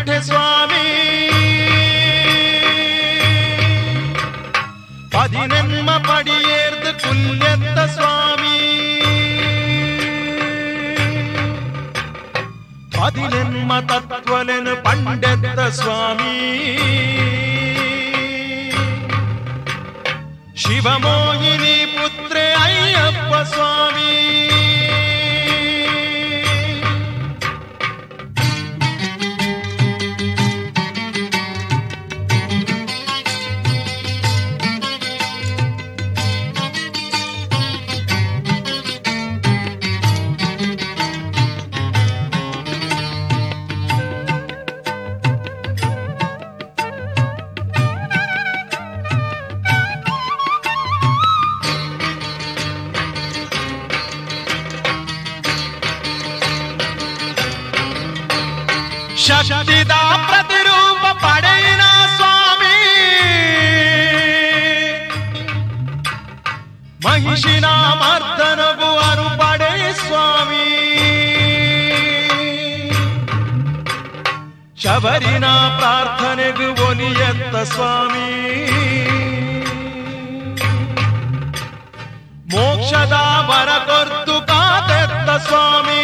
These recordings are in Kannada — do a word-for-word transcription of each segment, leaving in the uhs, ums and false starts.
ಮಣಿಕಂಠೆ ಸ್ವಾಮಿ പതിനെന്മ പടിയേർത്ത് കുല്യത്ത സ്വാമി പതിനെന്മ തത്വലന് പണ്ഡത്ത സ്വാമി ശിവമോഹിനി പുത്ര അയ്യപ്പ സ്വാമി ಶಕ್ತಿದ ಪ್ರತಿರೂಪ ಪಡೆಯಿನ ಸ್ವಾಮಿ ಮಹಿಷಿನ ಮರ್ದನವು ಅರು ಪಡೆ ಸ್ವಾಮಿ ಶಬರಿನ ಪ್ರಾರ್ಥನೆಗೂ ಒಲಿಯತ್ತ ಸ್ವಾಮಿ ಮೋಕ್ಷದ ವರ ಕೊರ್ತು ಕಾತೆತ್ತ ಸ್ವಾಮಿ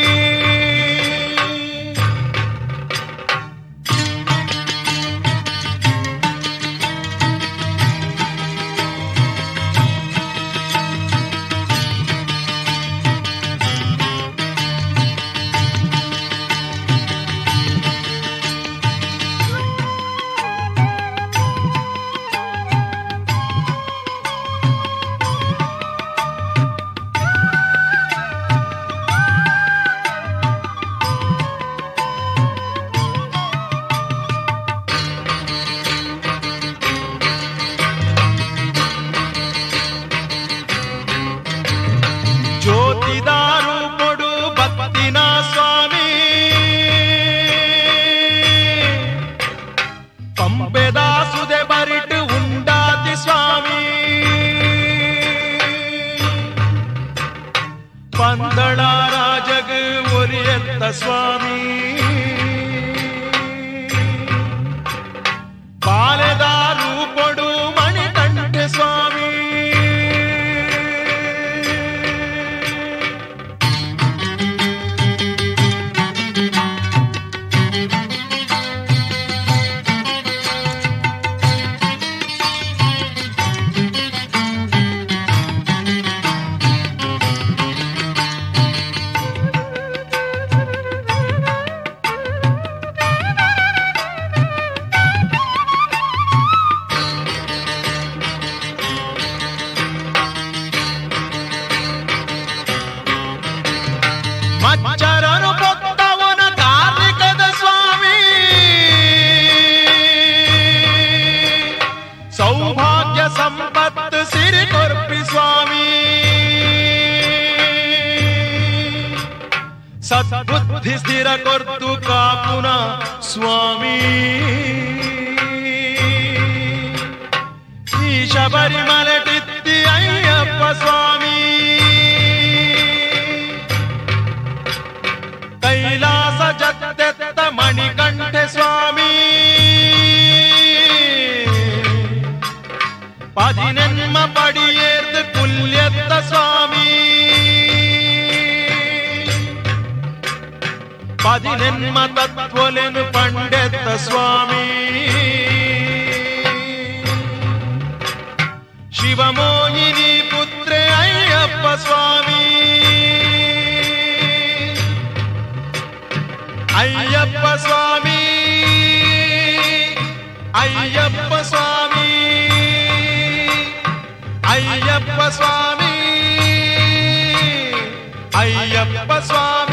ಜ್ಯೋತಿದಾರು ಕೊಡು ಭಕ್ತಿನ ಸ್ವಾಮಿ ಪಂಬೆದ ಸುದೆ ಬರಿಟು ಉಂಡಾತಿ ಸ್ವಾಮಿ ಪಂದಳ ರಾಜಗ್ ಒರಿಯತ್ತ ಸ್ವಾಮಿ ಪಾಲೆದಾರು ಕೊಡು ಮಣಿಕಂಠೆ ಸ್ವಾಮಿ ಮಚ್ಚರನು ಕೊತ್ತವನ ಕಾರ್ತಿಕದ ಸ್ವಾಮಿ ಸೌಭಾಗ್ಯ ಸಂಪತ್ತು ಸಿರಿ ಕೊರ್ಪಿ ಸ್ವಾಮಿ ಸದ್ಬುದ್ಧಿ ಸ್ಥಿರ ಕೊರ್ತು ಕಾಪುನ ಸ್ವಾಮಿ ಈ ಶಬರಿಮಲೆಟಿತ್ತಿ ಅಯ್ಯಪ್ಪ ಸ್ವಾಮಿ ಕೈಲಾಸ ಜತ್ತೆತ್ತ ಮಣಿಕಂಠೆ ಸ್ವಾಮಿ ಪದಿನೆನ್ಮ ಪಡಿಯೇರ್ದು ಕುಲ್ಯತ್ತ ಸ್ವಾಮಿ ಪದಿನೆನ್ಮ ತತ್ವಲೆನು ಪಂಡೆತ್ತ ಸ್ವಾಮಿ ಶಿವಮೋಹಿನಿ ಪುತ್ರ ಅಯ್ಯಪ್ಪ ಸ್ವಾಮಿ ಅಯ್ಯಪ್ಪ ಸ್ವಾಮಿ ಅಯ್ಯಪ್ಪ ಸ್ವಾಮಿ ಅಯ್ಯಪ್ಪ ಸ್ವಾಮಿ ಅಯ್ಯಪ್ಪ ಸ್ವಾಮಿ